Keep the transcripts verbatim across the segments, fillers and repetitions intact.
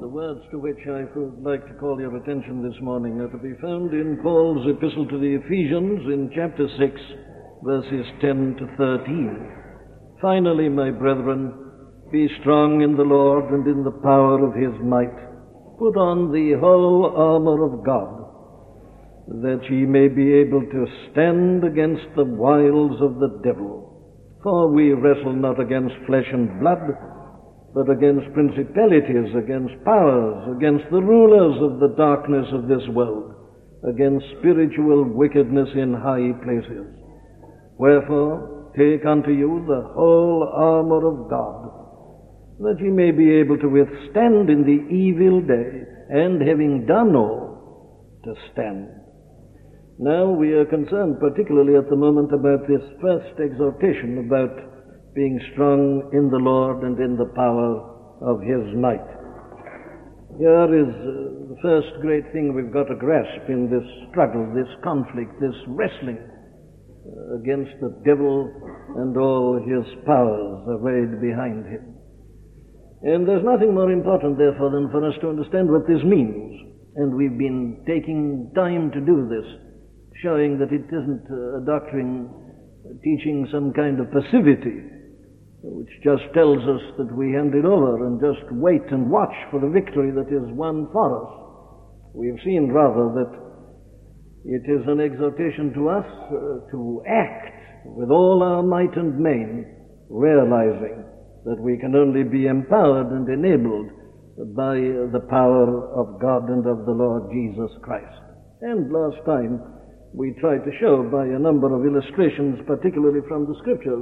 The words to which I would like to call your attention this morning are to be found in Paul's epistle to the Ephesians in chapter six, verses ten to thirteen. Finally, my brethren, be strong in the Lord and in the power of his might. Put on the whole armor of God, that ye may be able to stand against the wiles of the devil. For we wrestle not against flesh and blood, but against principalities, against powers, against the rulers of the darkness of this world, against spiritual wickedness in high places. Wherefore, take unto you the whole armor of God, that ye may be able to withstand in the evil day, and having done all, to stand. Now we are concerned particularly at the moment about this first exhortation about being strong in the Lord and in the power of his might. Here is uh, the first great thing we've got to grasp in this struggle, this conflict, this wrestling uh, against the devil and all his powers arrayed behind him. And there's nothing more important, therefore, than for us to understand what this means. And we've been taking time to do this, showing that it isn't a doctrine teaching some kind of passivity, which just tells us that we hand it over and just wait and watch for the victory that is won for us. We've seen rather that it is an exhortation to us uh, to act with all our might and main, realizing that we can only be empowered and enabled by the power of God and of the Lord Jesus Christ. And last time we tried to show by a number of illustrations, particularly from the Scriptures,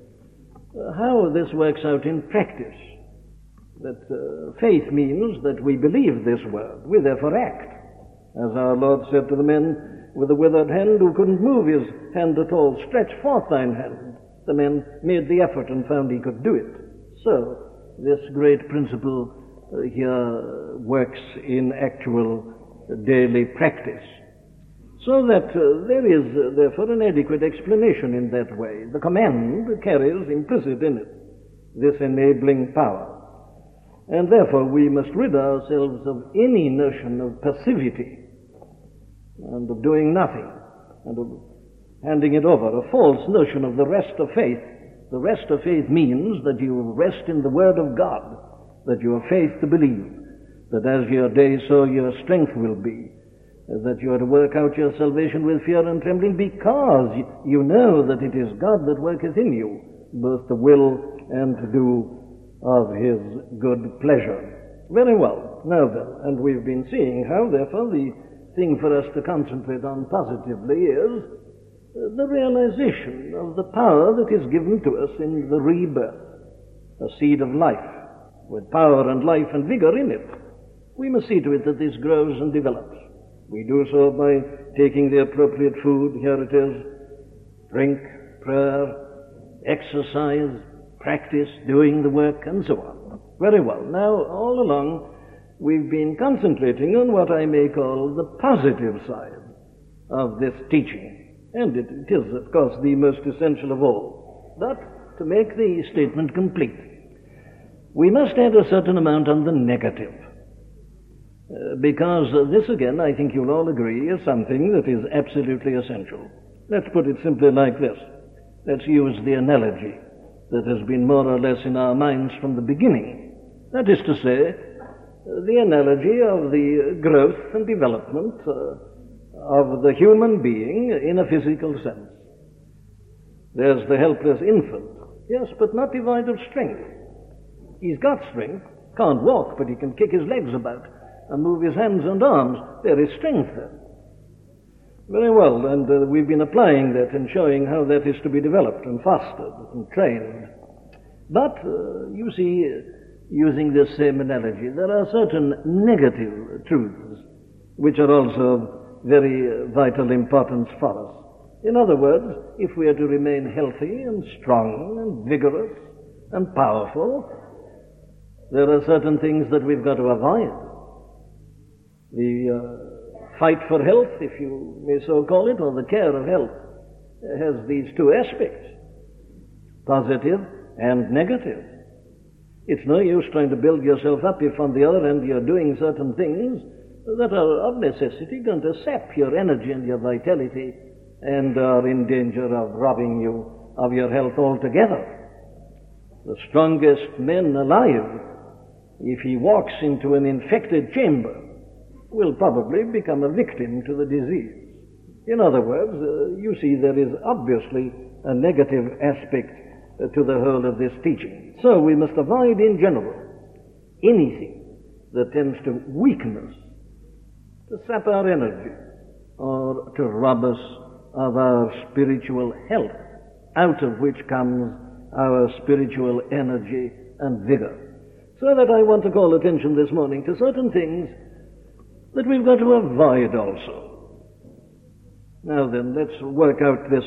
Uh, how this works out in practice. That uh, faith means that we believe this word, we therefore act. As our Lord said to the men with the withered hand who couldn't move his hand at all, stretch forth thine hand. The men made the effort and found he could do it. So, this great principle uh, here works in actual uh, daily practice. So that uh, there is, uh, therefore, an adequate explanation in that way. The command carries implicit in it this enabling power. And therefore we must rid ourselves of any notion of passivity and of doing nothing and of handing it over, a false notion of the rest of faith. The rest of faith means that you rest in the Word of God, that you have faith to believe, that as your days so your strength will be, that you are to work out your salvation with fear and trembling, because you know that it is God that worketh in you, both to will and to do of his good pleasure. Very well. Now then, and we've been seeing how, therefore, the thing for us to concentrate on positively is the realization of the power that is given to us in the rebirth, a seed of life, with power and life and vigor in it. We must see to it that this grows and develops. We do so by taking the appropriate food. Here it is: drink, prayer, exercise, practice, doing the work, and so on. Very well. Now, all along, we've been concentrating on what I may call the positive side of this teaching. And it, it is, of course, the most essential of all. But to make the statement complete, we must add a certain amount on the negative. Uh, because uh, this, again, I think you'll all agree, is something that is absolutely essential. Let's put it simply like this. Let's use the analogy that has been more or less in our minds from the beginning. That is to say, uh, the analogy of the growth and development uh, of the human being in a physical sense. There's the helpless infant, yes, but not devoid of strength. He's got strength, can't walk, but he can kick his legs about and move his hands and arms. There is strength there. Very well, and uh, we've been applying that and showing how that is to be developed and fostered and trained. But, uh, you see, using this same analogy, there are certain negative truths which are also of very uh, vital importance for us. In other words, if we are to remain healthy and strong and vigorous and powerful, there are certain things that we've got to avoid. The uh, fight for health, if you may so call it, or the care of health, has these two aspects, positive and negative. It's no use trying to build yourself up if on the other end you're doing certain things that are of necessity going to sap your energy and your vitality and are in danger of robbing you of your health altogether. The strongest man alive, if he walks into an infected chamber, will probably become a victim to the disease. In other words, uh, you see there is obviously a negative aspect uh, to the whole of this teaching. So we must avoid in general anything that tends to weaken us, to sap our energy, or to rob us of our spiritual health, out of which comes our spiritual energy and vigor. So that I want to call attention this morning to certain things that we've got to avoid also. Now then, let's work out this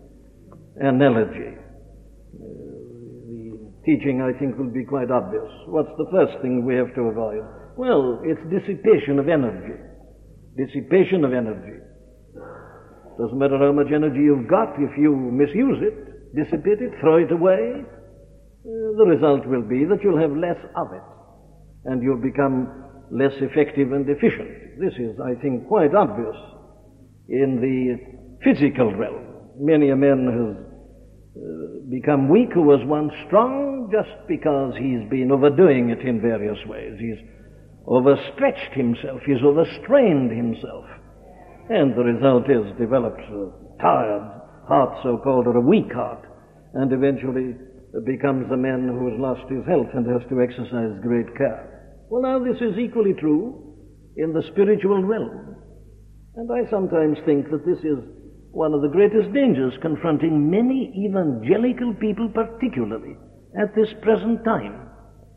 analogy. Uh, the teaching, I think, will be quite obvious. What's the first thing we have to avoid? Well, it's dissipation of energy. Dissipation of energy. Doesn't matter how much energy you've got, if you misuse it, dissipate it, throw it away, uh, the result will be that you'll have less of it, and you'll become less effective and efficient. This is, I think, quite obvious in the physical realm. Many a man has uh, become weak who was once strong just because he's been overdoing it in various ways. He's overstretched himself, he's overstrained himself, and the result is develops a tired heart, so-called, or a weak heart, and eventually becomes a man who has lost his health and has to exercise great care. Well, now this is equally true in the spiritual realm. And I sometimes think that this is one of the greatest dangers confronting many evangelical people, particularly at this present time.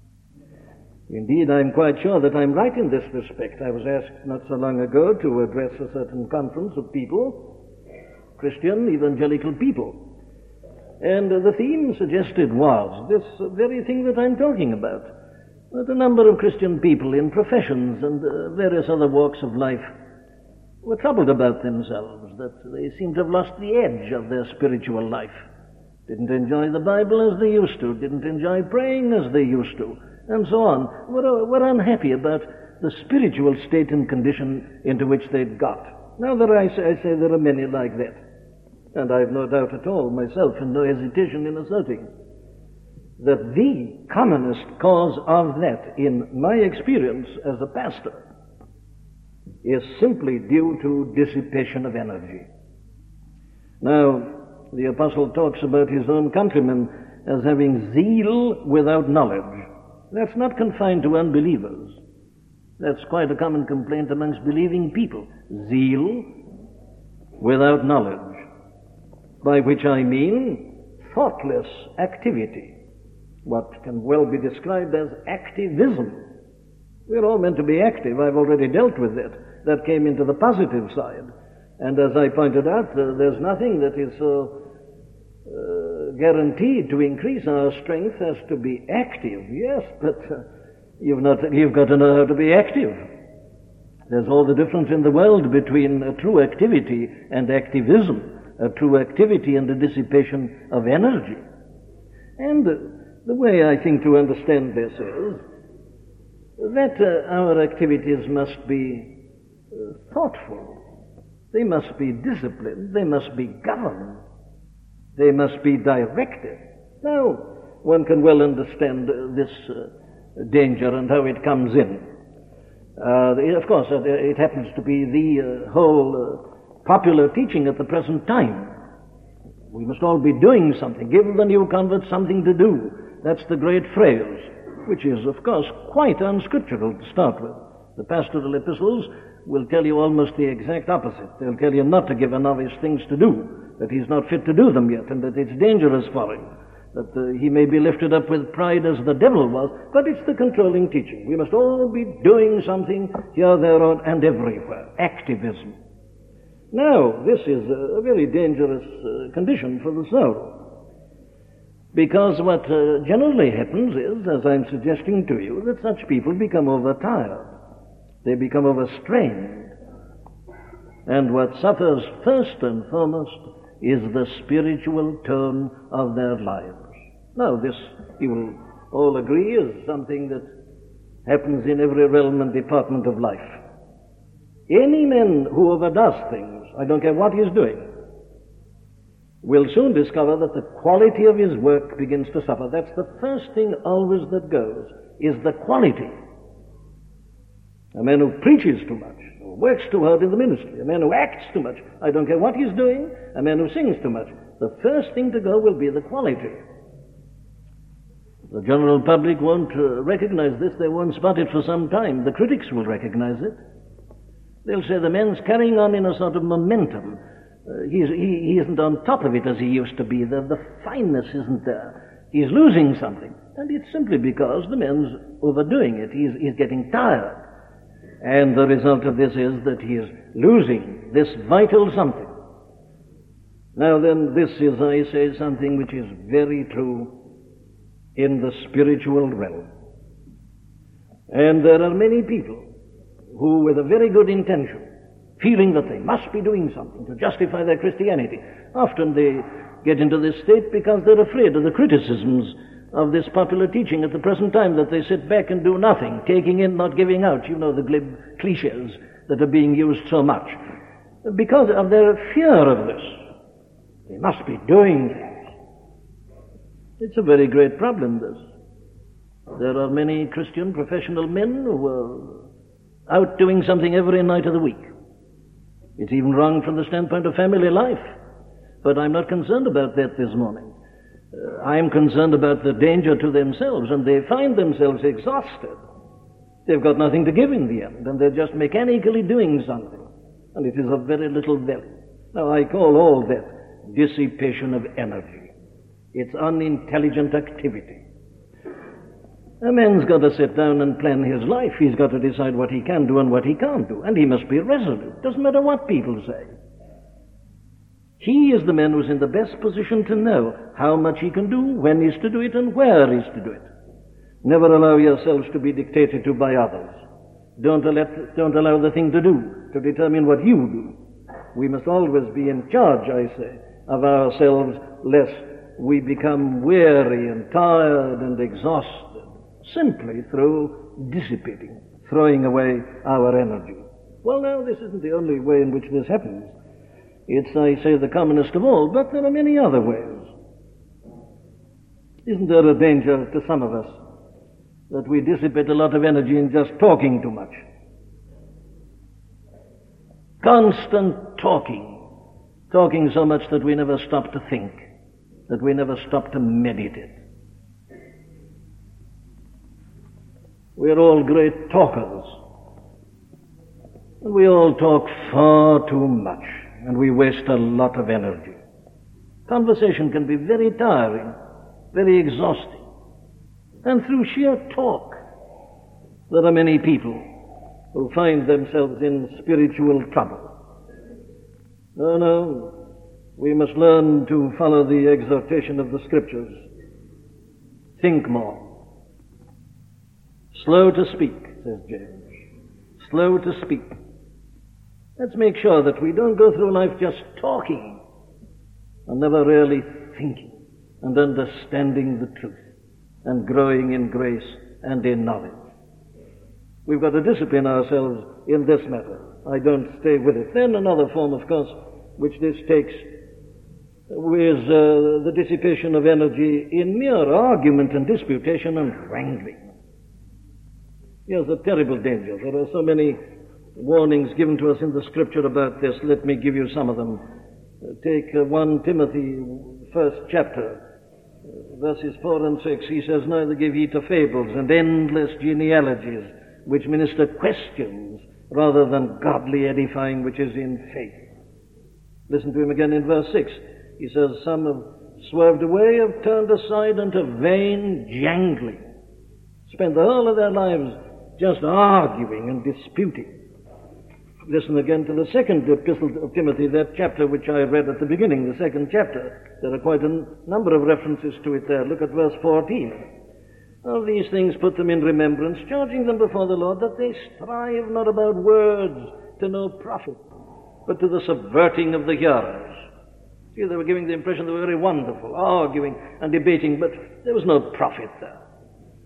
Indeed, I'm quite sure that I'm right in this respect. I was asked not so long ago to address a certain conference of people, Christian evangelical people. And the theme suggested was this very thing that I'm talking about, that a number of Christian people in professions and uh, various other walks of life were troubled about themselves, that they seemed to have lost the edge of their spiritual life, didn't enjoy the Bible as they used to, didn't enjoy praying as they used to, and so on, were, were unhappy about the spiritual state and condition into which they'd got. Now, there I say, I say there are many like that, and I've no doubt at all myself, and no hesitation in asserting that the commonest cause of that, in my experience as a pastor, is simply due to dissipation of energy. Now, the apostle talks about his own countrymen as having zeal without knowledge. That's not confined to unbelievers. That's quite a common complaint amongst believing people. Zeal without knowledge. By which I mean thoughtless activity. What can well be described as activism. We're all meant to be active. I've already dealt with that. That came into the positive side. And as I pointed out, uh, there's nothing that is so uh, guaranteed to increase our strength as to be active. Yes, but uh, you've, not, you've got to know how to be active. There's all the difference in the world between a true activity and activism, a true activity and a dissipation of energy. And uh, the way I think to understand this is that uh, our activities must be uh, thoughtful. They must be disciplined. They must be governed. They must be directed. Now, one can well understand uh, this uh, danger and how it comes in. Uh, of course, uh, it happens to be the uh, whole uh, popular teaching at the present time. We must all be doing something. Give the new convert something to do. That's the great phrase, which is, of course, quite unscriptural to start with. The pastoral epistles will tell you almost the exact opposite. They'll tell you not to give a novice things to do, that he's not fit to do them yet, and that it's dangerous for him, that uh, he may be lifted up with pride as the devil was, but it's the controlling teaching. We must all be doing something here, there, and everywhere. Activism. Now, this is a very dangerous uh, condition for the soul. Because what uh, generally happens is, as I'm suggesting to you, that such people become overtired. They become overstrained. And what suffers first and foremost is the spiritual tone of their lives. Now, this you will all agree is something that happens in every realm and department of life. Any man who overdoes things, I don't care what he's doing, will soon discover that the quality of his work begins to suffer. That's the first thing always that goes, is the quality. A man who preaches too much, who works too hard in the ministry, a man who acts too much, I don't care what he's doing, a man who sings too much, the first thing to go will be the quality. The general public won't uh, recognize this, they won't spot it for some time. The critics will recognize it. They'll say the man's carrying on in a sort of momentum. Uh, he's, he, he isn't on top of it as he used to be. The, the fineness isn't there. He's losing something. And it's simply because the man's overdoing it. He's, he's getting tired. And the result of this is that he is losing this vital something. Now then, this is, I say, something which is very true in the spiritual realm. And there are many people who, with a very good intention, feeling that they must be doing something to justify their Christianity, often they get into this state because they're afraid of the criticisms of this popular teaching at the present time, that they sit back and do nothing, taking in, not giving out, you know, the glib cliches that are being used so much. Because of their fear of this, they must be doing things. It's a very great problem, this. There are many Christian professional men who are out doing something every night of the week. It's even wrong from the standpoint of family life. But I'm not concerned about that this morning. Uh, I'm concerned about the danger to themselves, and they find themselves exhausted. They've got nothing to give in the end, and they're just mechanically doing something. And it is of very little value. Now, I call all that dissipation of energy. It's unintelligent activity. A man's got to sit down and plan his life. He's got to decide what he can do and what he can't do. And he must be resolute. Doesn't matter what people say. He is the man who's in the best position to know how much he can do, when he's to do it, and where he's to do it. Never allow yourselves to be dictated to by others. Don't, let, don't allow the thing to do to determine what you do. We must always be in charge, I say, of ourselves, lest we become weary and tired and exhausted simply through dissipating, throwing away our energy. Well, now, this isn't the only way in which this happens. It's, I say, the commonest of all, but there are many other ways. Isn't there a danger to some of us that we dissipate a lot of energy in just talking too much? Constant talking. Talking so much that we never stop to think, that we never stop to meditate. We're all great talkers. And we all talk far too much, and we waste a lot of energy. Conversation can be very tiring, very exhausting. And through sheer talk, there are many people who find themselves in spiritual trouble. No, no, we must learn to follow the exhortation of the Scriptures. Think more. Slow to speak, says James. Slow to speak. Let's make sure that we don't go through life just talking and never really thinking and understanding the truth and growing in grace and in knowledge. We've got to discipline ourselves in this matter. I don't stay with it. Then another form, of course, which this takes is uh, the dissipation of energy in mere argument and disputation and wrangling. Here's a terrible danger. There are so many warnings given to us in the Scripture about this. Let me give you some of them. Uh, take uh, First Timothy, first chapter, uh, verses four and six. He says, "Neither give ye to fables and endless genealogies, which minister questions, rather than godly edifying, which is in faith." Listen to him again in verse six. He says, "Some have swerved away, have turned aside unto vain jangling." Spend the whole of their lives just arguing and disputing. Listen again to the second epistle of Timothy, that chapter which I read at the beginning, the second chapter. There are quite a number of references to it there. Look at verse fourteen. "All these things put them in remembrance, charging them before the Lord that they strive not about words to no profit, but to the subverting of the hearers." See, they were giving the impression they were very wonderful, arguing and debating, but there was no profit there.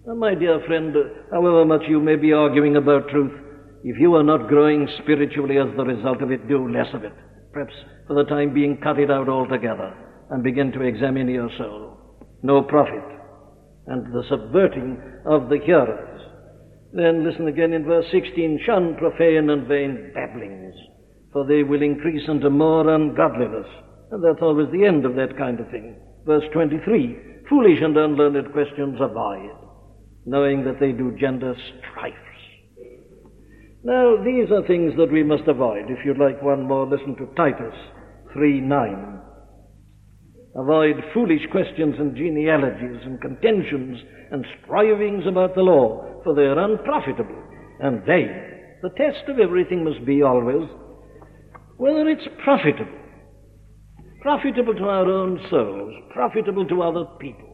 Now, my dear friend, however much you may be arguing about truth, if you are not growing spiritually as the result of it, do less of it. Perhaps for the time being cut it out altogether and begin to examine your soul. No profit. And the subverting of the hearers. Then listen again in verse sixteen, shun profane and vain babblings, for they will increase unto more ungodliness. And that's always the end of that kind of thing. Verse twenty-three, foolish and unlearned questions avoid, knowing that they do gender strifes. Now, these are things that we must avoid. If you'd like one more, listen to Titus three nine. Avoid foolish questions and genealogies and contentions and strivings about the law, for they are unprofitable and vain. The test of everything must be always whether it's profitable. Profitable to our own souls, profitable to other people.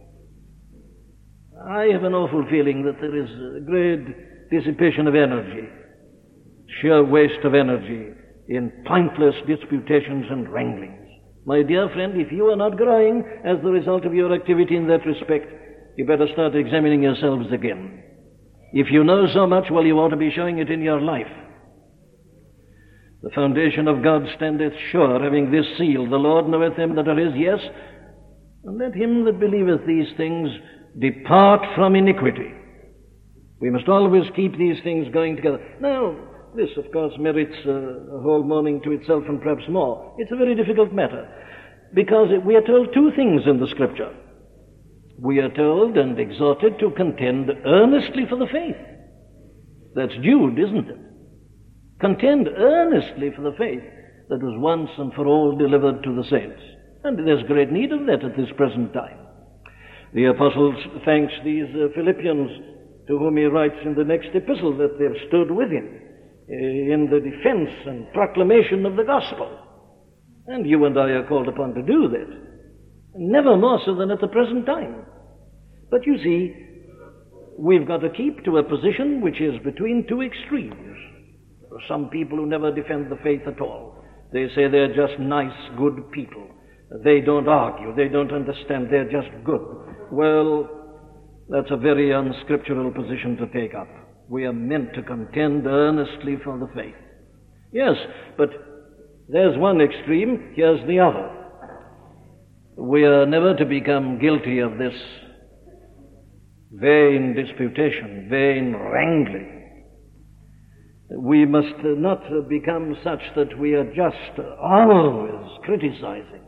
I have an awful feeling that there is a great dissipation of energy, sheer waste of energy in pointless disputations and wranglings. My dear friend, if you are not growing as the result of your activity in that respect, you better start examining yourselves again. If you know so much, well, you ought to be showing it in your life. The foundation of God standeth sure, having this seal, the Lord knoweth them that are his, yes, and let him that believeth these things depart from iniquity. We must always keep these things going together. Now, this, of course, merits uh, a whole morning to itself and perhaps more. It's a very difficult matter, because we are told two things in the Scripture. We are told and exhorted to contend earnestly for the faith. That's Jude, isn't it? Contend earnestly for the faith that was once and for all delivered to the saints. And there's great need of that at this present time. The apostle thanks these uh, Philippians, to whom he writes in the next epistle, that they've stood with him in the defense and proclamation of the gospel. And you and I are called upon to do that. Never more so than at the present time. But you see, we've got to keep to a position which is between two extremes. There are some people who never defend the faith at all. They say they're just nice, good people. They don't argue. They don't understand. They're just good. Well, that's a very unscriptural position to take up. We are meant to contend earnestly for the faith. Yes, but there's one extreme, here's the other. We are never to become guilty of this vain disputation, vain wrangling. We must not become such that we are just always criticizing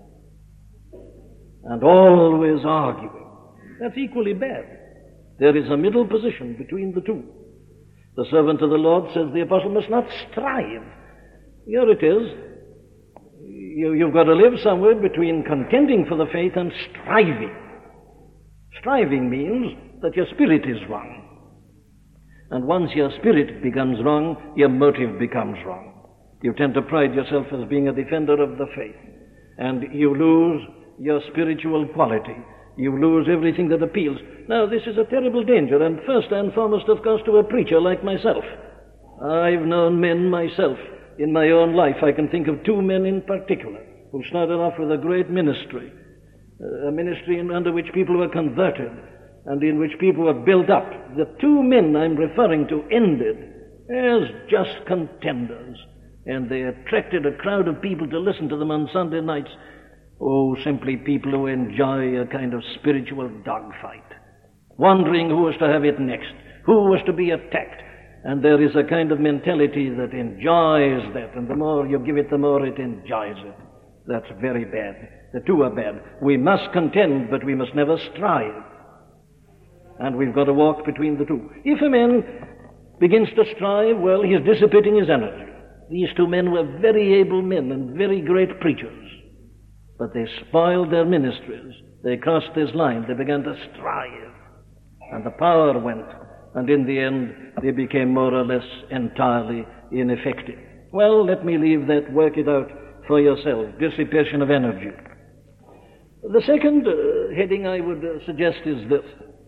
and always arguing. That's equally bad. There is a middle position between the two. The servant of the Lord, says the apostle, must not strive. Here it is. You, you've got to live somewhere between contending for the faith and striving. Striving means that your spirit is wrong. And once your spirit becomes wrong, your motive becomes wrong. You tend to pride yourself as being a defender of the faith. And you lose your spiritual quality. You lose everything that appeals. Now, this is a terrible danger, and first and foremost, of course, to a preacher like myself. I've known men myself in my own life. I can think of two men in particular who started off with a great ministry, a ministry in, under which people were converted and in which people were built up. The two men I'm referring to ended as just contenders, and they attracted a crowd of people to listen to them on Sunday nights. Oh, simply people who enjoy a kind of spiritual dogfight, wondering who was to have it next, who was to be attacked. And there is a kind of mentality that enjoys that, and the more you give it, the more it enjoys it. That's very bad. The two are bad. We must contend, but we must never strive. And we've got to walk between the two. If a man begins to strive, well, he's dissipating his energy. These two men were very able men and very great preachers. But they spoiled their ministries. They crossed this line. They began to strive. And the power went. And in the end, they became more or less entirely ineffective. Well, let me leave that. Work it out for yourself. Dissipation of energy. The second uh, heading I would uh, suggest is this.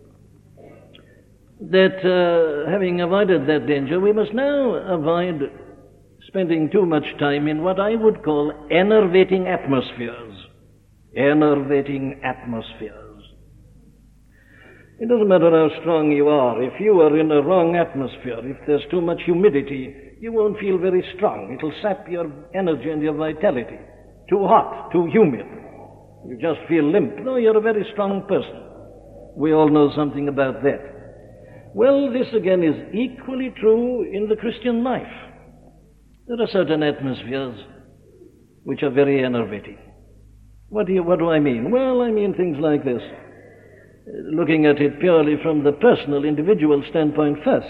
That uh, having avoided that danger, we must now avoid spending too much time in what I would call enervating atmospheres. Enervating atmospheres. It doesn't matter how strong you are. If you are in a wrong atmosphere, if there's too much humidity, you won't feel very strong. It'll sap your energy and your vitality. Too hot, too humid. You just feel limp, though you're a very strong person. We all know something about that. Well, this again is equally true in the Christian life. There are certain atmospheres which are very enervating. What do you, what do I mean? Well, I mean things like this. Looking at it purely from the personal, individual standpoint first.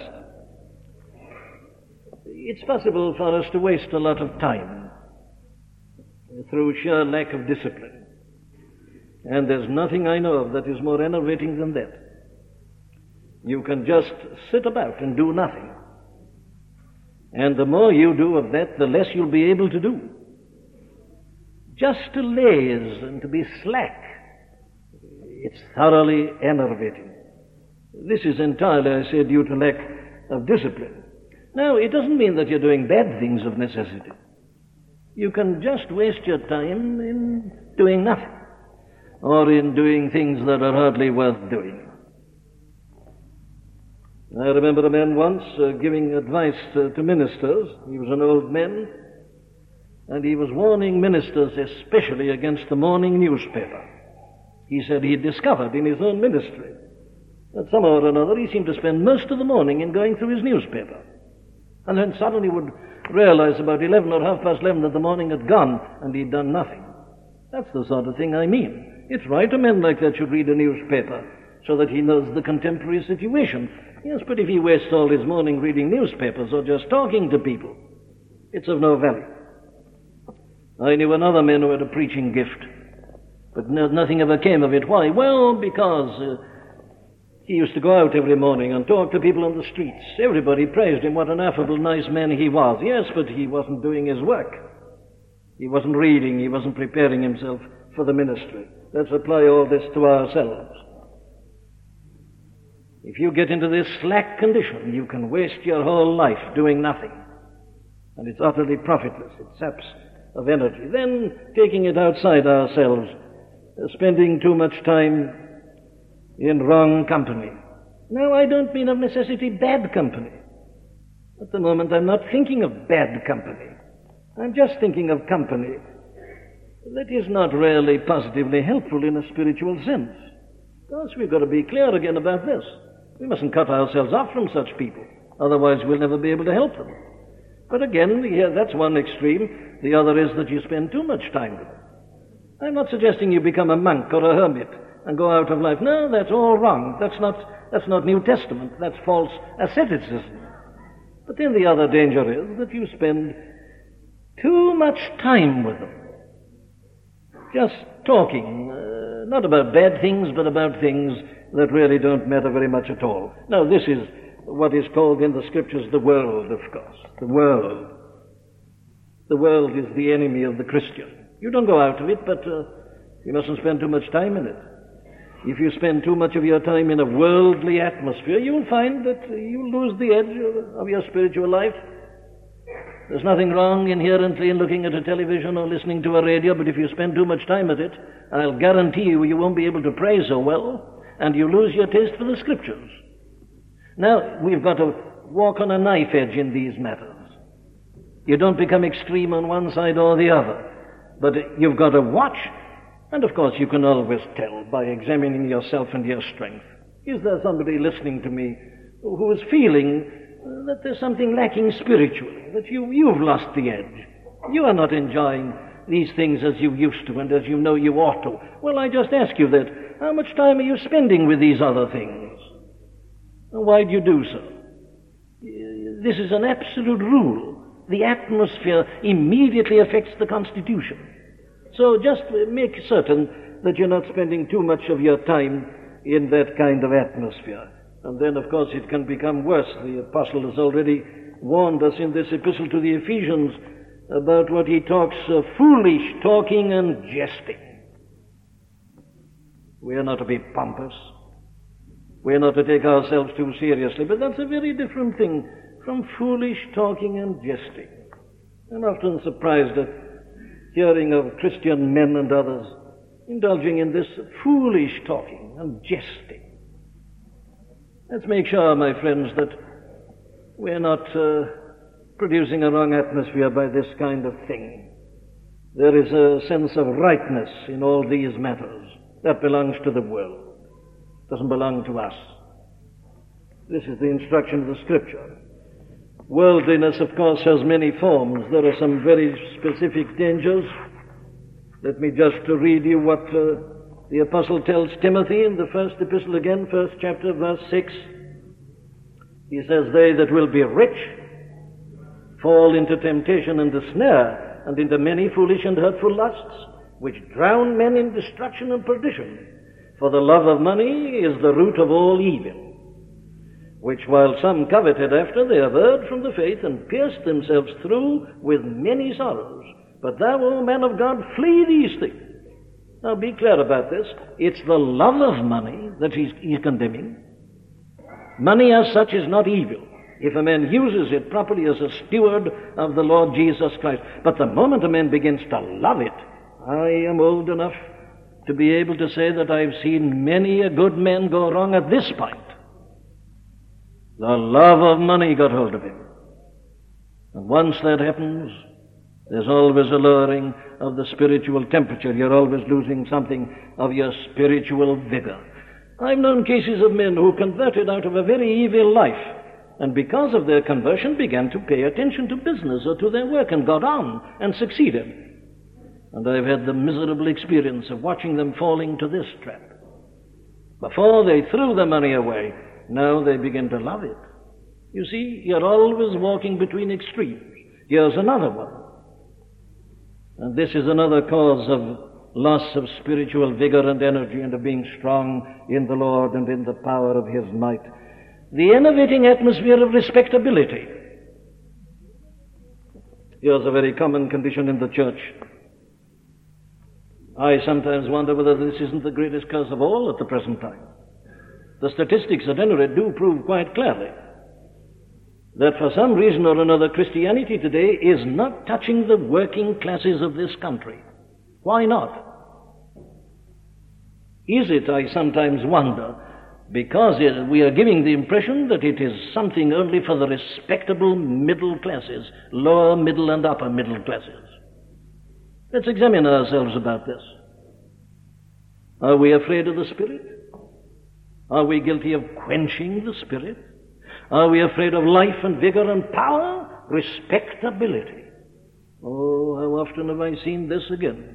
It's possible for us to waste a lot of time through sheer lack of discipline. And there's nothing I know of that is more enervating than that. You can just sit about and do nothing. And the more you do of that, the less you'll be able to do. Just to laze and to be slack, it's thoroughly enervating. This is entirely, I say, due to lack of discipline. Now, it doesn't mean that you're doing bad things of necessity. You can just waste your time in doing nothing, or in doing things that are hardly worth doing. I remember a man once uh, giving advice uh, to ministers. He was an old man, and he was warning ministers especially against the morning newspaper. He said he'd discovered in his own ministry that somehow or another he seemed to spend most of the morning in going through his newspaper, and then suddenly would realize about eleven or half past eleven that the morning had gone and he'd done nothing. That's the sort of thing I mean. It's right a man like that should read a newspaper so that he knows the contemporary situation. Yes, but if he wastes all his morning reading newspapers or just talking to people, it's of no value. I knew another man who had a preaching gift, but no, nothing ever came of it. Why? Well, because uh, he used to go out every morning and talk to people on the streets. Everybody praised him, what an affable, nice man he was. Yes, but he wasn't doing his work. He wasn't reading, he wasn't preparing himself for the ministry. Let's apply all this to ourselves. If you get into this slack condition, you can waste your whole life doing nothing. And it's utterly profitless. It saps of energy. Then, taking it outside ourselves, spending too much time in wrong company. Now, I don't mean of necessity bad company. At the moment, I'm not thinking of bad company. I'm just thinking of company that is not really positively helpful in a spiritual sense. Of course, we've got to be clear again about this. We mustn't cut ourselves off from such people. Otherwise, we'll never be able to help them. But again, yeah, that's one extreme. The other is that you spend too much time with them. I'm not suggesting you become a monk or a hermit and go out of life. No, that's all wrong. That's not, that's not New Testament. That's false asceticism. But then the other danger is that you spend too much time with them. Just talking, uh, not about bad things, but about things that really don't matter very much at all. Now, this is what is called in the Scriptures the world, of course. The world. The world is the enemy of the Christian. You don't go out of it, but uh, you mustn't spend too much time in it. If you spend too much of your time in a worldly atmosphere, you'll find that you lose the edge of your spiritual life. There's nothing wrong inherently in looking at a television or listening to a radio, but if you spend too much time at it, I'll guarantee you you won't be able to pray so well, and you lose your taste for the Scriptures. Now, we've got to walk on a knife edge in these matters. You don't become extreme on one side or the other, but you've got to watch, and of course you can always tell by examining yourself and your strength. Is there somebody listening to me who is feeling that there's something lacking spiritually, that you, you've lost the edge? You are not enjoying these things as you used to and as you know you ought to. Well, I just ask you that. How much time are you spending with these other things? And why do you do so? This is an absolute rule. The atmosphere immediately affects the constitution. So just make certain that you're not spending too much of your time in that kind of atmosphere. And then, of course, it can become worse. The apostle has already warned us in this epistle to the Ephesians about what he talks uh, foolish talking and jesting. We are not to be pompous. We are not to take ourselves too seriously, but that's a very different thing from foolish talking and jesting. I'm often surprised at hearing of Christian men and others indulging in this foolish talking and jesting. Let's make sure, my friends, that we're not uh, producing a wrong atmosphere by this kind of thing. There is a sense of rightness in all these matters. That belongs to the world. It doesn't belong to us. This is the instruction of the Scripture. Worldliness, of course, has many forms. There are some very specific dangers. Let me just read you what uh, the Apostle tells Timothy in the first epistle again, first chapter, verse six. He says, "They that will be rich fall into temptation and the snare, and into many foolish and hurtful lusts, which drown men in destruction and perdition. For the love of money is the root of all evil, which while some coveted after, they have erred from the faith, and pierced themselves through with many sorrows. But thou, O man of God, flee these things." Now be clear about this. It's the love of money that he's, he's condemning. Money as such is not evil, if a man uses it properly as a steward of the Lord Jesus Christ. But the moment a man begins to love it, I am old enough to be able to say that I've seen many a good man go wrong at this point. The love of money got hold of him. And once that happens, there's always a lowering of the spiritual temperature. You're always losing something of your spiritual vigor. I've known cases of men who converted out of a very evil life, and because of their conversion began to pay attention to business or to their work and got on and succeeded. And I've had the miserable experience of watching them falling to this trap. Before they threw the money away, now they begin to love it. You see, you're always walking between extremes. Here's another one. And this is another cause of loss of spiritual vigor and energy, and of being strong in the Lord and in the power of His might. The enervating atmosphere of respectability. Here's a very common condition in the church. I sometimes wonder whether this isn't the greatest curse of all at the present time. The statistics, at any rate, do prove quite clearly that for some reason or another, Christianity today is not touching the working classes of this country. Why not? Is it, I sometimes wonder, because it, we are giving the impression that it is something only for the respectable middle classes, lower middle and upper middle classes? Let's examine ourselves about this. Are we afraid of the Spirit? Are we guilty of quenching the Spirit? Are we afraid of life and vigor and power? Respectability. Oh, how often have I seen this again?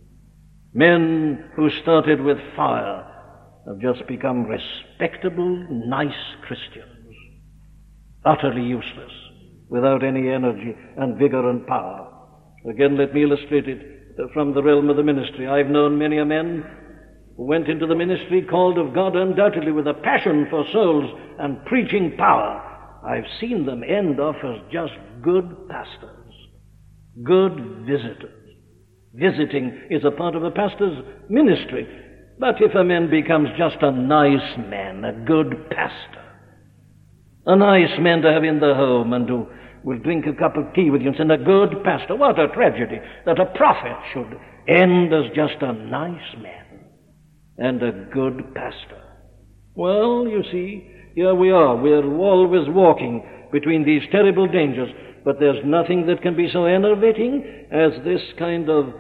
Men who started with fire have just become respectable, nice Christians, utterly useless, without any energy and vigor and power. Again, let me illustrate it from the realm of the ministry. I've known many a man who went into the ministry, called of God undoubtedly with a passion for souls and preaching power. I've seen them end off as just good pastors, good visitors. Visiting is a part of a pastor's ministry. But if a man becomes just a nice man, a good pastor, a nice man to have in the home and who will drink a cup of tea with you and send a good pastor, what a tragedy that a prophet should end as just a nice man and a good pastor. Well, you see, here we are. We're always walking between these terrible dangers, but there's nothing that can be so enervating as this kind of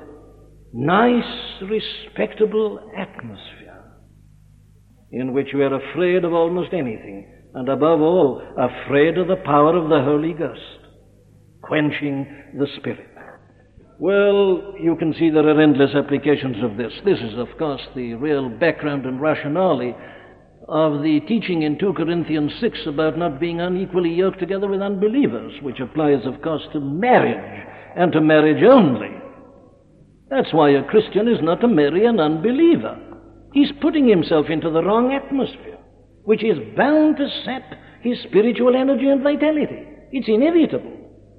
nice, respectable atmosphere in which we are afraid of almost anything, and above all, afraid of the power of the Holy Ghost, quenching the Spirit. Well, you can see there are endless applications of this. This is, of course, the real background and rationale of the teaching in two Corinthians six about not being unequally yoked together with unbelievers, which applies, of course, to marriage, and to marriage only. That's why a Christian is not to marry an unbeliever. He's putting himself into the wrong atmosphere, which is bound to sap his spiritual energy and vitality. It's inevitable.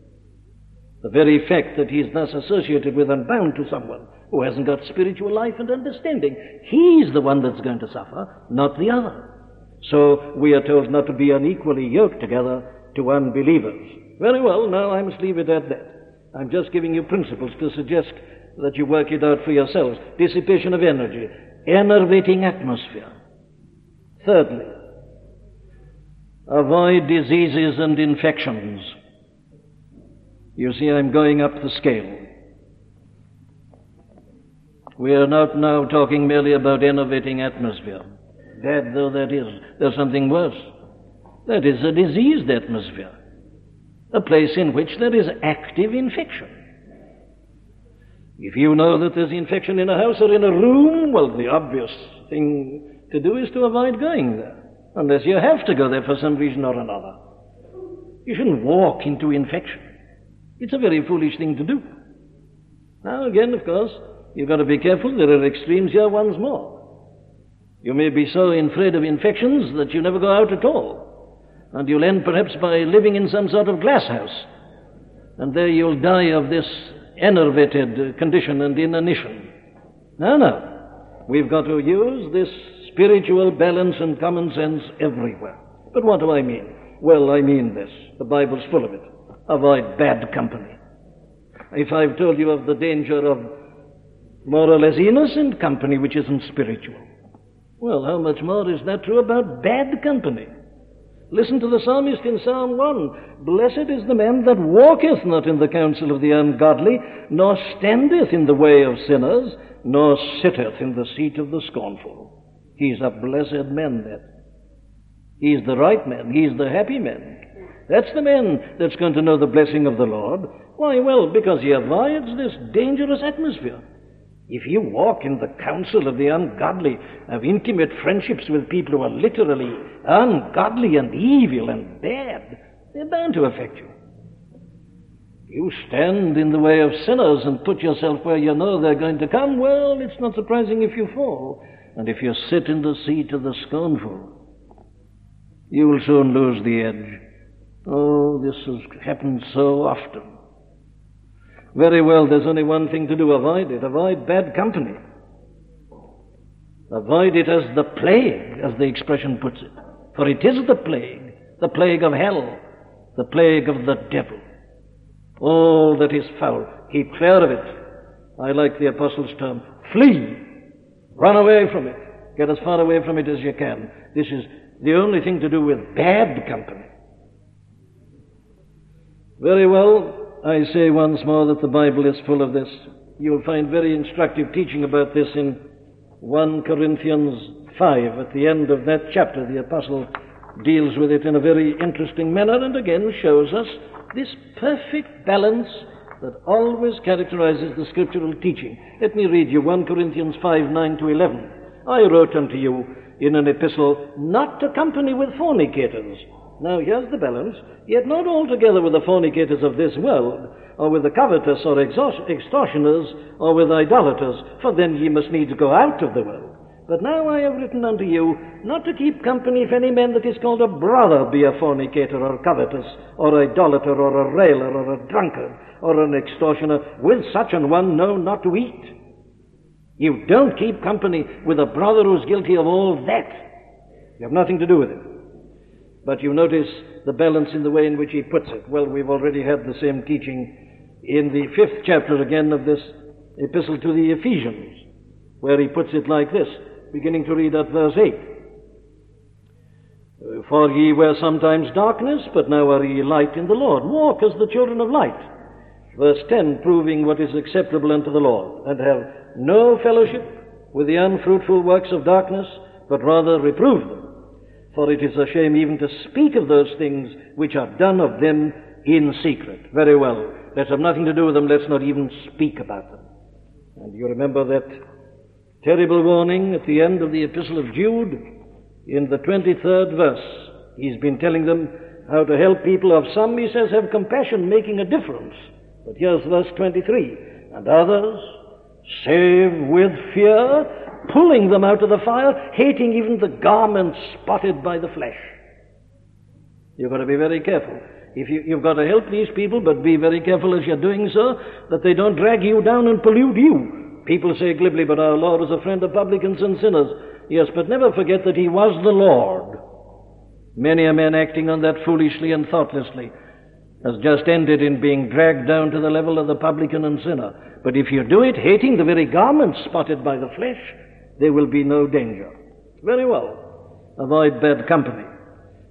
The very fact that he's thus associated with and bound to someone who hasn't got spiritual life and understanding, he's the one that's going to suffer, not the other. So we are told not to be unequally yoked together to unbelievers. Very well, now I must leave it at that. I'm just giving you principles to suggest that you work it out for yourselves. Dissipation of energy, enervating atmosphere. Thirdly, Avoid diseases and infections. You see, I'm going up the scale. We are not now talking merely about enervating atmosphere. Bad though that is, there's something worse. That is a diseased atmosphere. A place in which there is active infection. If you know that there's infection in a house or in a room, well, the obvious thing to do is to avoid going there, unless you have to go there for some reason or another. You shouldn't walk into infection. It's a very foolish thing to do. Now, again, of course, you've got to be careful. There are extremes here once more. You may be so afraid of infections that you never go out at all. And you'll end perhaps by living in some sort of glass house. And there you'll die of this enervated condition and inanition. No, no. We've got to use this spiritual balance and common sense everywhere. But what do I mean? Well, I mean this. The Bible's full of it. Avoid bad company. If I've told you of the danger of more or less innocent company which isn't spiritual, well, how much more is that true about bad company? Listen to the psalmist in Psalm one. Blessed is the man that walketh not in the counsel of the ungodly, nor standeth in the way of sinners, nor sitteth in the seat of the scornful. He's a blessed man, that. He's the right man. He's the happy man. That's the man that's going to know the blessing of the Lord. Why? Well, because he avoids this dangerous atmosphere. If you walk in the counsel of the ungodly, have intimate friendships with people who are literally ungodly and evil and bad, they're bound to affect you. You stand in the way of sinners and put yourself where you know they're going to come, well, it's not surprising if you fall. And if you sit in the seat of the scornful, you will soon lose the edge. Oh, this has happened so often. Very well, there's only one thing to do. Avoid it. Avoid bad company. Avoid it as the plague, as the expression puts it. For it is the plague, the plague of hell, the plague of the devil. All that is foul, keep clear of it. I like the apostles' term, flee. Run away from it. Get as far away from it as you can. This is the only thing to do with bad company. Very well, I say once more that the Bible is full of this. You'll find very instructive teaching about this in First Corinthians five. At the end of that chapter, the apostle deals with it in a very interesting manner and again shows us this perfect balance that always characterizes the scriptural teaching. Let me read you First Corinthians five, nine to eleven. I wrote unto you in an epistle not to company with fornicators. Now here's the balance. Yet not altogether with the fornicators of this world, or with the covetous or extortioners, or with idolaters, for then ye must needs go out of the world. But now I have written unto you not to keep company if any man that is called a brother be a fornicator, or covetous, or idolater, or a railer, or a drunkard, or an extortioner. With such an one no, not to eat. You don't keep company with a brother who's guilty of all that. You have nothing to do with it. But you notice the balance in the way in which he puts it. Well, we've already had the same teaching in the fifth chapter again of this epistle to the Ephesians, where he puts it like this, beginning to read at verse eight. For ye were sometimes darkness, but now are ye light in the Lord. Walk as the children of light. Verse ten, proving what is acceptable unto the Lord, and have no fellowship with the unfruitful works of darkness, but rather reprove them. For it is a shame even to speak of those things which are done of them in secret. Very well. Let's have nothing to do with them. Let's not even speak about them. And you remember that terrible warning at the end of the epistle of Jude, in the twenty-third verse. He's been telling them how to help people. Of some, he says, have compassion, making a difference. But here's verse twenty-three. And others, save with fear, pulling them out of the fire, hating even the garments spotted by the flesh. You've got to be very careful. If you, you've got to help these people, but be very careful as you're doing so, that they don't drag you down and pollute you. People say glibly, but our Lord was a friend of publicans and sinners. Yes, but never forget that he was the Lord. Many a man acting on that foolishly and thoughtlessly has just ended in being dragged down to the level of the publican and sinner. But if you do it, hating the very garments spotted by the flesh, there will be no danger. Very well. Avoid bad company.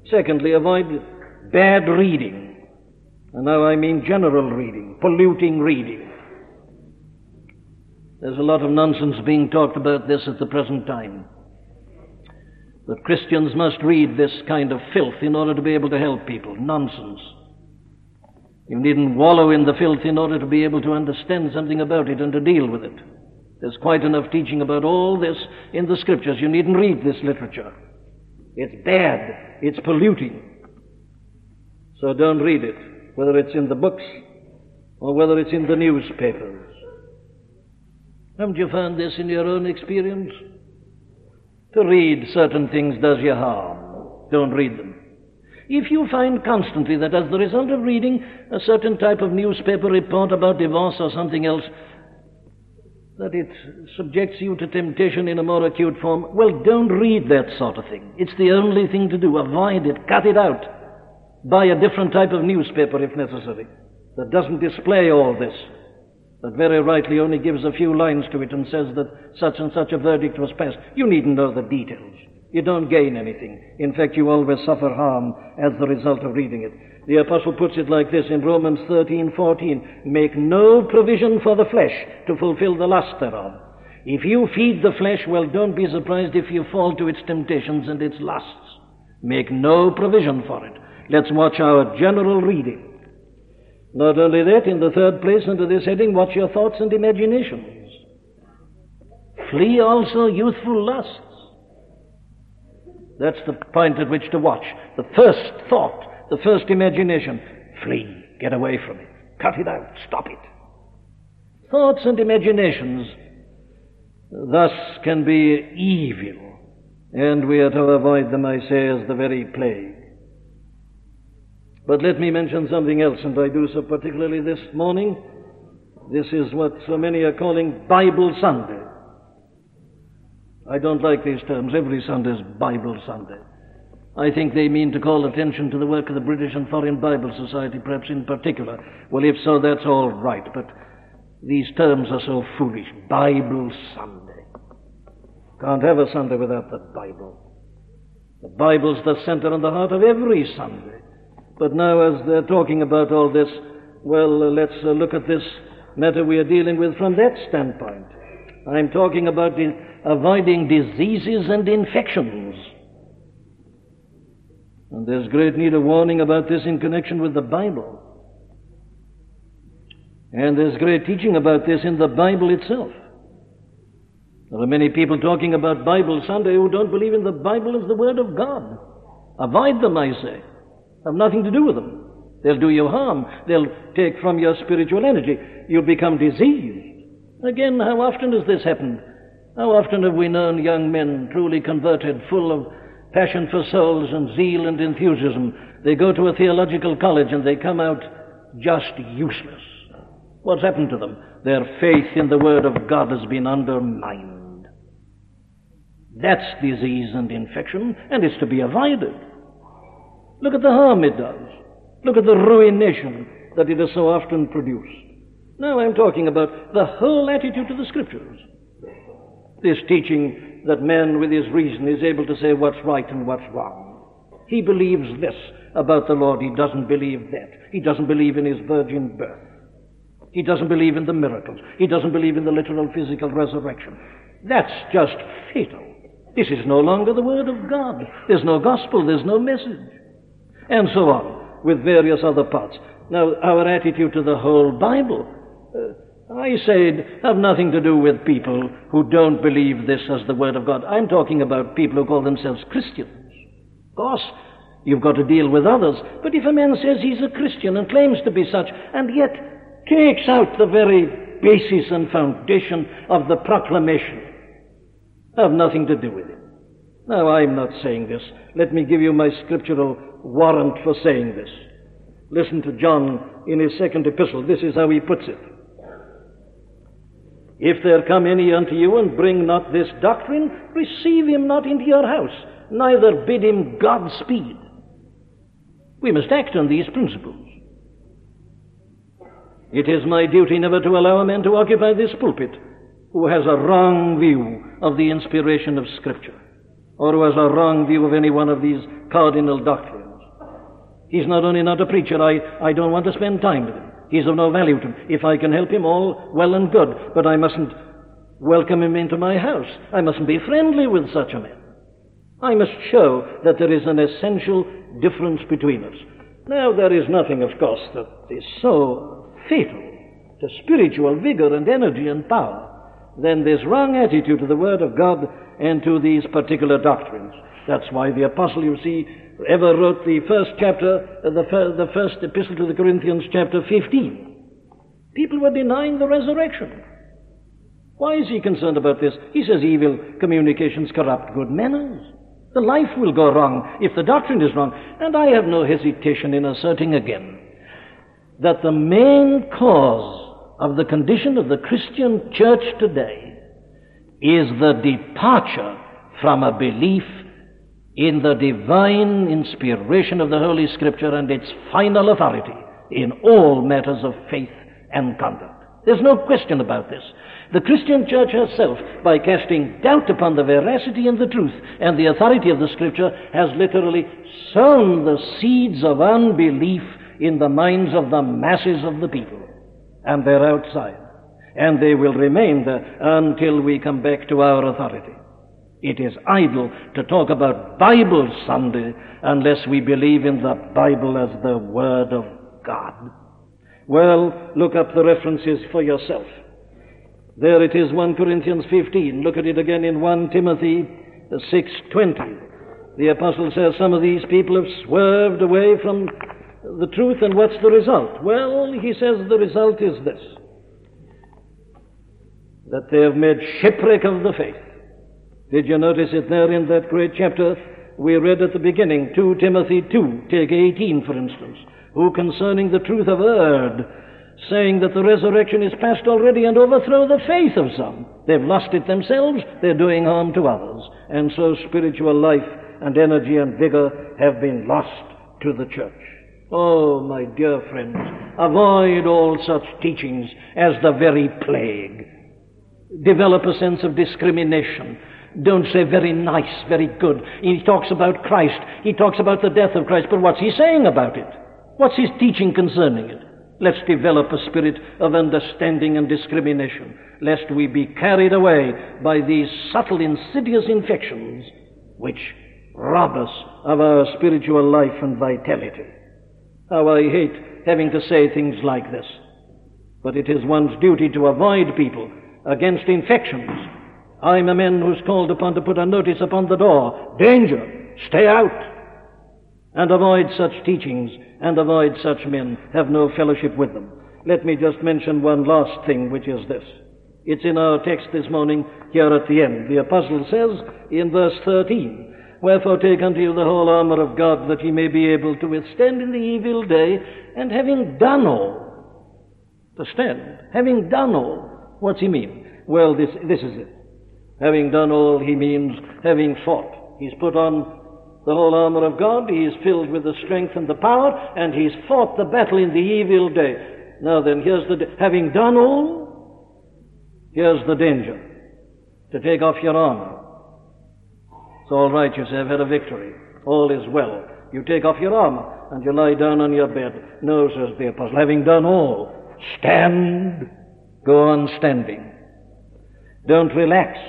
Secondly, avoid bad reading. And now I mean general reading, polluting reading. There's a lot of nonsense being talked about this at the present time. That Christians must read this kind of filth in order to be able to help people. Nonsense. You needn't wallow in the filth in order to be able to understand something about it and to deal with it. There's quite enough teaching about all this in the Scriptures. You needn't read this literature. It's bad. It's polluting. So don't read it, whether it's in the books or whether it's in the newspapers. Haven't you found this in your own experience? To read certain things does you harm. Don't read them. If you find constantly that as the result of reading a certain type of newspaper report about divorce or something else, that it subjects you to temptation in a more acute form, well, don't read that sort of thing. It's the only thing to do. Avoid it. Cut it out. Buy a different type of newspaper if necessary that doesn't display all this, that very rightly only gives a few lines to it and says that such and such a verdict was passed. You needn't know the details. You don't gain anything. In fact, you always suffer harm as the result of reading it. The Apostle puts it like this in Romans thirteen fourteen. Make no provision for the flesh to fulfill the lust thereof. If you feed the flesh, well, don't be surprised if you fall to its temptations and its lusts. Make no provision for it. Let's watch our general reading. Not only that, in the third place under this heading, watch your thoughts and imaginations. Flee also youthful lusts. That's the point at which to watch. The first thought, the first imagination. Flee. Get away from it. Cut it out. Stop it. Thoughts and imaginations thus can be evil, and we are to avoid them, I say, as the very plague. But let me mention something else, and I do so particularly this morning. This is what so many are calling Bible Sunday. I don't like these terms. Every Sunday is Bible Sunday. I think they mean to call attention to the work of the British and Foreign Bible Society, perhaps in particular. Well, if so, that's all right, but these terms are so foolish. Bible Sunday. Can't have a Sunday without the Bible. The Bible's the center and the heart of every Sunday. But now, as they're talking about all this, well, uh, let's uh, look at this matter we are dealing with from that standpoint. I'm talking about the avoiding diseases and infections. And there's great need of warning about this in connection with the Bible. And there's great teaching about this in the Bible itself. There are many people talking about Bible Sunday who don't believe in the Bible as the Word of God. Avoid them, I say. Have nothing to do with them. They'll do you harm. They'll take from your spiritual energy. You'll become diseased. Again, how often has this happened? How often have we known young men truly converted, full of passion for souls and zeal and enthusiasm? They go to a theological college and they come out just useless. What's happened to them? Their faith in the Word of God has been undermined. That's disease and infection, and it's to be avoided. Look at the harm it does. Look at the ruination that it has so often produced. Now I'm talking about the whole attitude to the Scriptures. This teaching that man with his reason is able to say what's right and what's wrong. He believes this about the Lord. He doesn't believe that. He doesn't believe in his virgin birth. He doesn't believe in the miracles. He doesn't believe in the literal physical resurrection. That's just fatal. This is no longer the Word of God. There's no gospel. There's no message. And so on, with various other parts. Now, our attitude to the whole Bible, uh, I said, have nothing to do with people who don't believe this as the Word of God. I'm talking about people who call themselves Christians. Of course, you've got to deal with others. But if a man says he's a Christian and claims to be such, and yet takes out the very basis and foundation of the proclamation, have nothing to do with it. Now, I'm not saying this. Let me give you my scriptural warrant for saying this. Listen to John in his second epistle. This is how he puts it. If there come any unto you and bring not this doctrine, receive him not into your house, neither bid him Godspeed. We must act on these principles. It is my duty never to allow a man to occupy this pulpit who has a wrong view of the inspiration of Scripture, or who has a wrong view of any one of these cardinal doctrines. He's not only not a preacher, I, I don't want to spend time with him. He's of no value to me. If I can help him, all well and good, but I mustn't welcome him into my house. I mustn't be friendly with such a man. I must show that there is an essential difference between us. Now, there is nothing, of course, that is so fatal to spiritual vigor and energy and power than this wrong attitude to the Word of God and to these particular doctrines. That's why the apostle, you see, ever wrote the first chapter, uh, the, fir- the first epistle to the Corinthians, chapter fifteen. People were denying the resurrection. Why is he concerned about this? He says evil communications corrupt good manners. The life will go wrong if the doctrine is wrong. And I have no hesitation in asserting again that the main cause of the condition of the Christian church today is the departure from a belief in the divine inspiration of the Holy Scripture and its final authority in all matters of faith and conduct. There's no question about this. The Christian church herself, by casting doubt upon the veracity and the truth and the authority of the Scripture, has literally sown the seeds of unbelief in the minds of the masses of the people. And they're outside. And they will remain there until we come back to our authority. It is idle to talk about Bible Sunday unless we believe in the Bible as the Word of God. Well, look up the references for yourself. There it is, First Corinthians fifteen. Look at it again in First Timothy six twenty. The apostle says some of these people have swerved away from the truth, and what's the result? Well, he says the result is this, that they have made shipwreck of the faith. Did you notice it there in that great chapter we read at the beginning, Second Timothy two, take eighteen for instance, who concerning the truth have erred, saying that the resurrection is past already, and overthrow the faith of some. They've lost it themselves, they're doing harm to others. And so spiritual life and energy and vigor have been lost to the church. Oh, my dear friends, avoid all such teachings as the very plague. Develop a sense of discrimination. Don't say very nice, very good. He talks about Christ. He talks about the death of Christ. But what's he saying about it? What's his teaching concerning it? Let's develop a spirit of understanding and discrimination, lest we be carried away by these subtle, insidious infections which rob us of our spiritual life and vitality. How I hate having to say things like this. But it is one's duty to avoid people against infections. I'm a man who's called upon to put a notice upon the door. Danger! Stay out! And avoid such teachings, and avoid such men. Have no fellowship with them. Let me just mention one last thing, which is this. It's in our text this morning, here at the end. The apostle says in verse thirteen, wherefore take unto you the whole armor of God, that ye may be able to withstand in the evil day, and having done all, to stand, having done all. What's he mean? Well, this, this is it. Having done all, he means having fought. He's put on the whole armor of God, he is filled with the strength and the power, and he's fought the battle in the evil day. Now then, here's the, having done all, here's the danger. To take off your armor. It's all right, you say, I've had a victory. All is well. You take off your armor, and you lie down on your bed. No, says the apostle, having done all, stand, go on standing. Don't relax.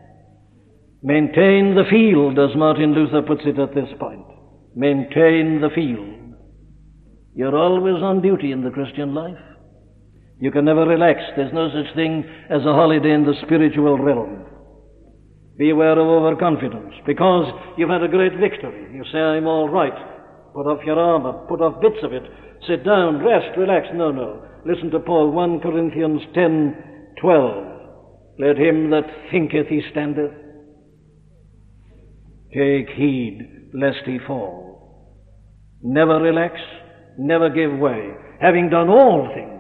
Maintain the field, as Martin Luther puts it at this point. Maintain the field. You're always on duty in the Christian life. You can never relax. There's no such thing as a holiday in the spiritual realm. Beware of overconfidence. Because you've had a great victory, you say, I'm all right. Put off your armor, put off bits of it. Sit down, rest, relax. No, no. Listen to Paul, First Corinthians ten twelve. Let him that thinketh he standeth take heed lest he fall. Never relax, never give way. Having done all things,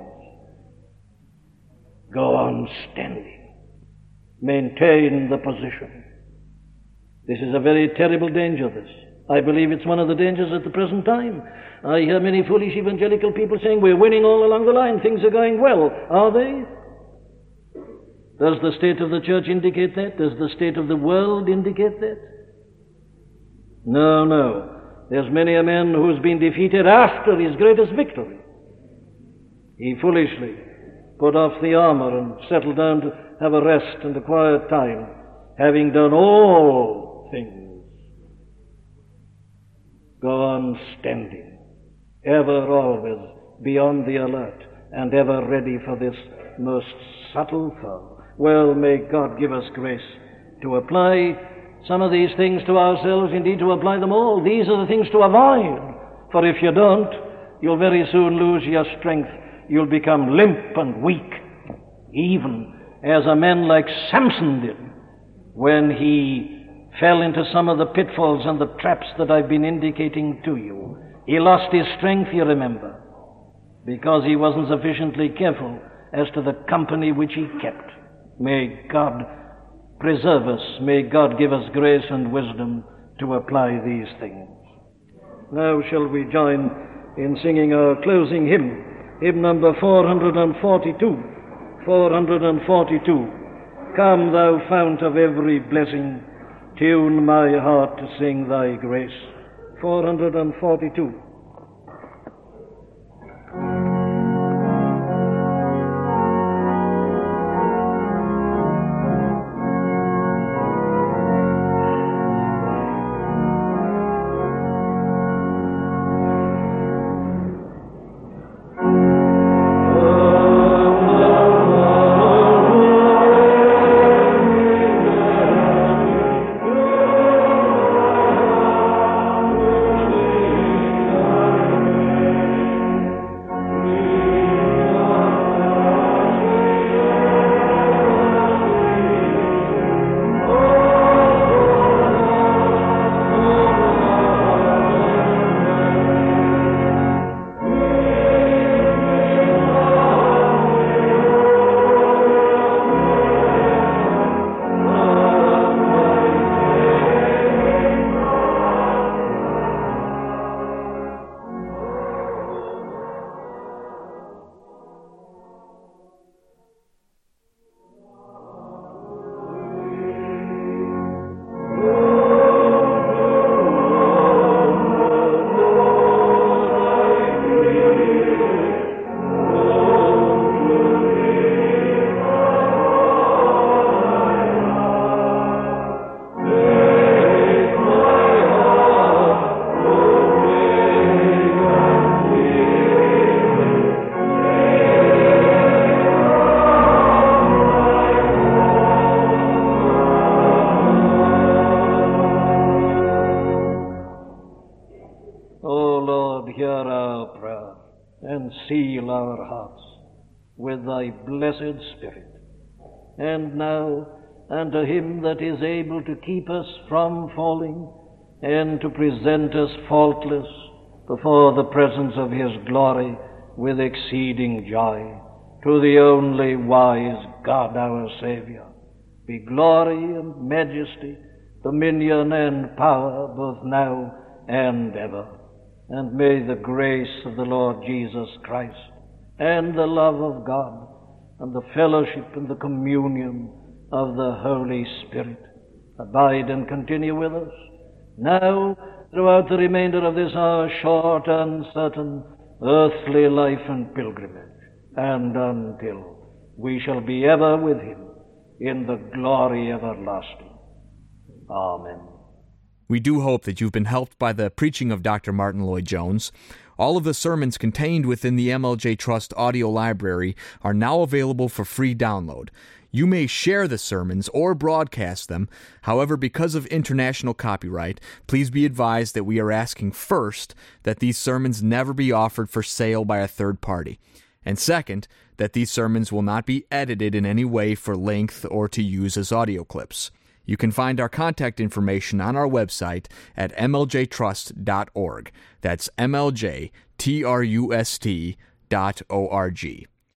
go on standing. Maintain the position. This is a very terrible danger, this. I believe it's one of the dangers at the present time. I hear many foolish evangelical people saying, we're winning all along the line, things are going well. Are they? Does the state of the church indicate that? Does the state of the world indicate that? No, no. There's many a man who's been defeated after his greatest victory. He foolishly put off the armor and settled down to have a rest and a quiet time, having done all things. Go on standing, ever always be on the alert, and ever ready for this most subtle foe. Well, may God give us grace to apply some of these things to ourselves, indeed to apply them all. These are the things to avoid, for if you don't, you'll very soon lose your strength. You'll become limp and weak, even as a man like Samson did when he fell into some of the pitfalls and the traps that I've been indicating to you. He lost his strength, you remember, because he wasn't sufficiently careful as to the company which he kept. May God preserve us. May God give us grace and wisdom to apply these things. Now shall we join in singing our closing hymn, hymn number four hundred forty-two. four hundred forty-two. Come, thou fount of every blessing, tune my heart to sing thy grace. four hundred forty-two. Seal our hearts with thy blessed Spirit. And now, unto him that is able to keep us from falling, and to present us faultless before the presence of his glory with exceeding joy, to the only wise God our Saviour, be glory and majesty, dominion and power, both now and ever. And may the grace of the Lord Jesus Christ, and the love of God, and the fellowship and the communion of the Holy Spirit abide and continue with us, now, throughout the remainder of this our short, uncertain, earthly life and pilgrimage, and until we shall be ever with him in the glory everlasting. Amen. We do hope that you've been helped by the preaching of Doctor Martyn Lloyd-Jones. All of the sermons contained within the M L J Trust audio library are now available for free download. You may share the sermons or broadcast them. However, because of international copyright, please be advised that we are asking first that these sermons never be offered for sale by a third party. And second, that these sermons will not be edited in any way for length or to use as audio clips. You can find our contact information on our website at m l j trust dot org. That's M L J T R U S T dot O R G.